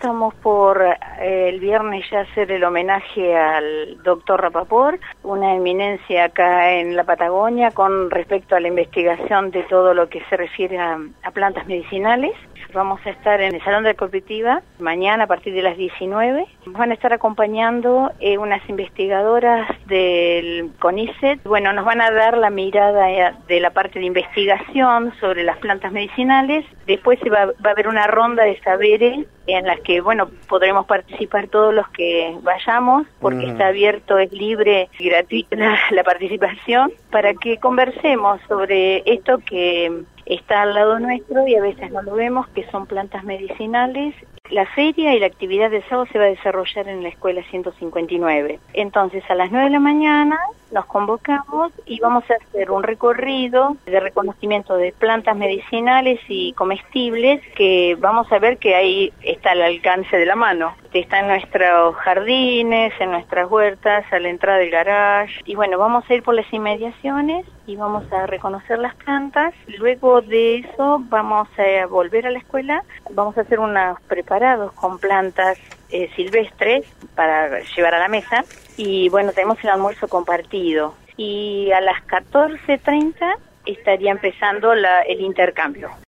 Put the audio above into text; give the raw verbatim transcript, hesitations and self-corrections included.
estamos por eh, el viernes ya hacer el homenaje al doctor Rapaport, una eminencia acá en la Patagonia con respecto a la investigación de todo lo que se refiere a, a plantas medicinales. Vamos a estar en el Salón de la Cooperativa mañana a partir de las diecinueve. Nos van a estar acompañando eh, unas investigadoras del CONICET. Bueno, nos van a dar la mirada eh, de la parte de investigación sobre las plantas medicinales. Después se va, va a haber una ronda de saberes en las que, bueno, podremos participar todos los que vayamos, porque mm. está abierto, es libre y gratuita la, la participación, para que conversemos sobre esto que está al lado nuestro y a veces no lo vemos, que son plantas medicinales. La feria y la actividad de sábado se va a desarrollar en la escuela ciento cincuenta y nueve. Entonces, a las nueve de la mañana nos convocamos y vamos a hacer un recorrido de reconocimiento de plantas medicinales y comestibles que vamos a ver que ahí está al alcance de la mano. Está en nuestros jardines, en nuestras huertas, a la entrada del garage. Y bueno, vamos a ir por las inmediaciones y vamos a reconocer las plantas. Luego de eso vamos a volver a la escuela, vamos a hacer unos preparados con plantas eh, silvestres para llevar a la mesa. Y bueno, tenemos el almuerzo compartido. Y a las catorce treinta estaría empezando la, el intercambio.